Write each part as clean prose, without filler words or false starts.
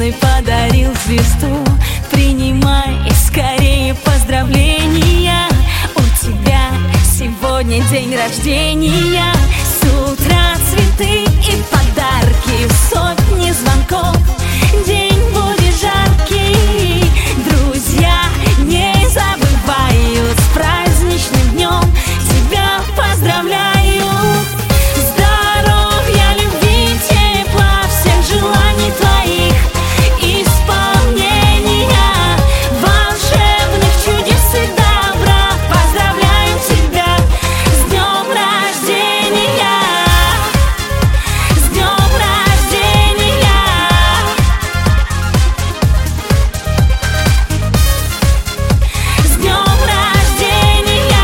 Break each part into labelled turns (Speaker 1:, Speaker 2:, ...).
Speaker 1: весной подарил звезду. Принимай скорее поздравления, у тебя сегодня день рождения. С утра цветы и подарки, сотни звонков, день будет жаркий. Друзья не забывают, с праздничным днем тебя поздравляю. Здоровья, любви, тепла, всех желаний твоих, исполнения волшебных чудес и добра. Поздравляю тебя с днем рождения, с днем рождения, с днем рождения.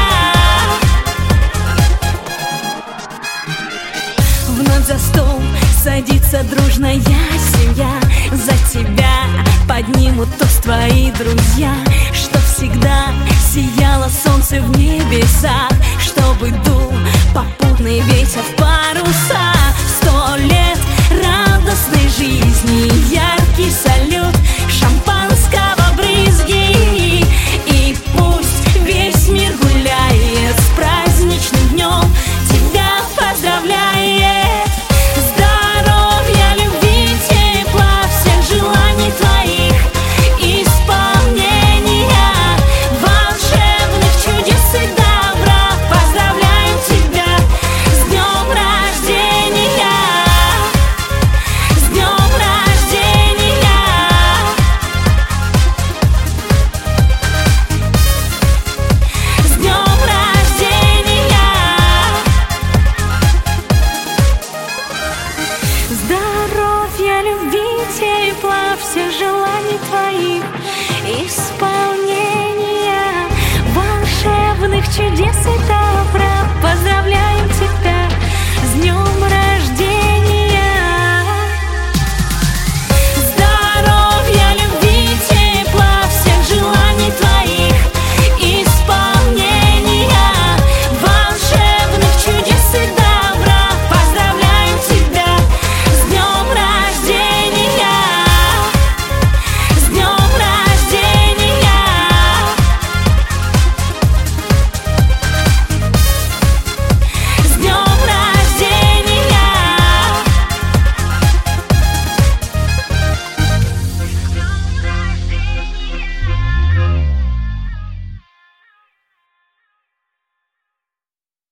Speaker 1: Вновь за стол садится дружная семья, за тебя поднимут тост твои друзья. Чтоб всегда сияло солнце в небесах, чтобы дул попутный ветер в паруса. 100 лет радостной жизни, яркий салют, шампанского брызги. И пусть весь мир гуляет, с праздничным днем тебя поздравляет. Здоровья, любви, тепла, всех желаний твоих, исполнения волшебных чудес и добра. Поздравляю тебя с днем рождения, с днем рождения, с днем рождения. Здоровья, любви, тепла, всех желаний твоих, исполнения волшебных чудес и